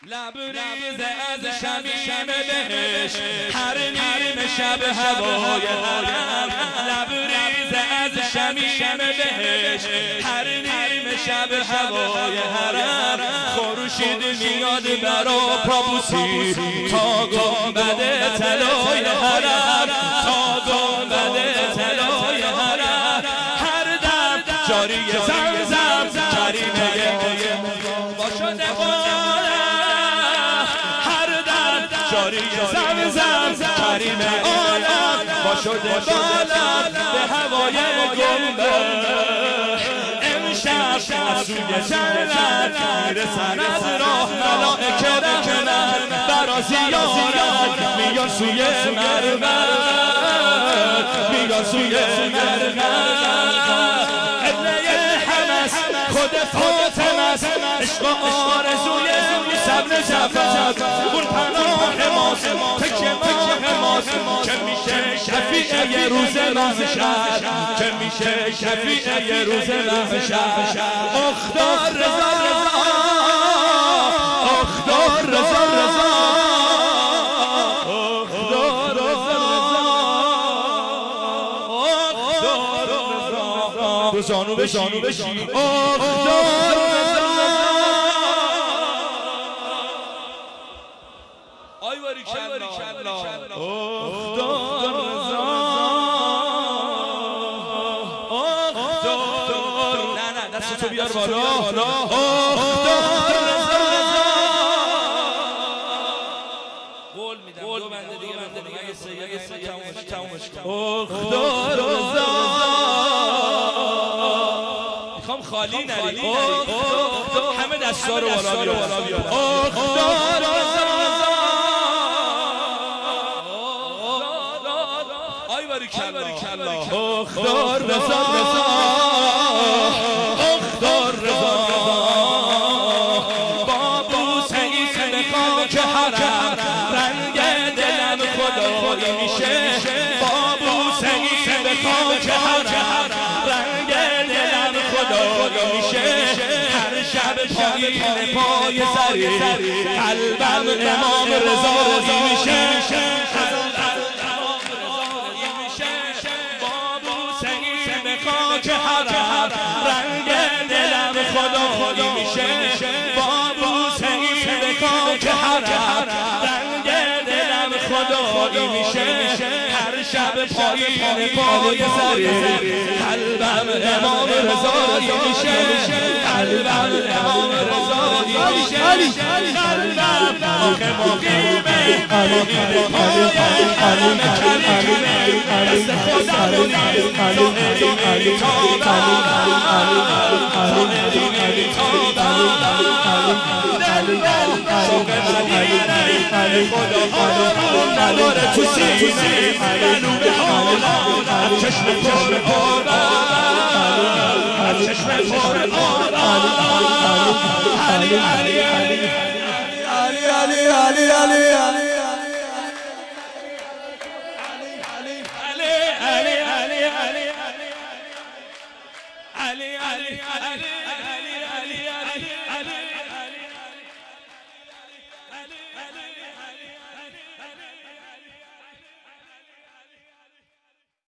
لبریز از شمیم بهش هر نیمه شب هوای حرم. لبریز از شمیم بهش هر نیمه شب هوای حرم. خورشید میاد برا پابوسی تا گنبد طلای حرم، تا گنبد طلای حرم. هر دم جاری زمزم کریمه با شده جاری زمزم کریم عالم با شده بالا به هوای گنبد. امشب از سوی جنت میرسن از راه ملائکه رحمت برا زیارت میان سوی مرمر، میان سوی مرمر. قبله همس خود فاطمه است، عشق و آرزوی صبر جفت اون پناه ماست، تکیه ماه ماست که میشه شفیع روز محشر، که میشه شفیع روز محشر. اختار رضا رضا، اختار رضا رضا، اختار رضا، دو زانو به زانو بشی. اختار رضا. آی باری کلا اختار رضا، اختار. نه دستتو بیار بالا. اختار رضا. قول میدم دو بنده دیگه اگه سه تمومش کن. اختار رضا. میخوام خالی نری، همه دستا رو بالا بیار. اختار رضا. اختار رضا، اختار رضا. بابو سعید به خاک حرم رنگ دلم خدایی میشه. بابو سعید به خاک حرم رنگ دلم خدایی میشه. هر شب پایین پای سری قلبم امام رضایی میشه. خاک حرم رنگ دلم خدایی میشه. بابو سعید خاک حرم رنگ دلم خدایی میشه. هر شب پایین پای سری قلبم امام رضایی میشه. قلبم امام رضایی میشه. قلبم آخه مقیمه پای حرم کریمه. دست خدا رو نداره تو سینه منو به حالا. چشم پر آرام، چشم پر آرام. علی علی علی علی علی علی علی علی Ali, Ali, Ali, Ali, Ali, Ali, Ali, Ali.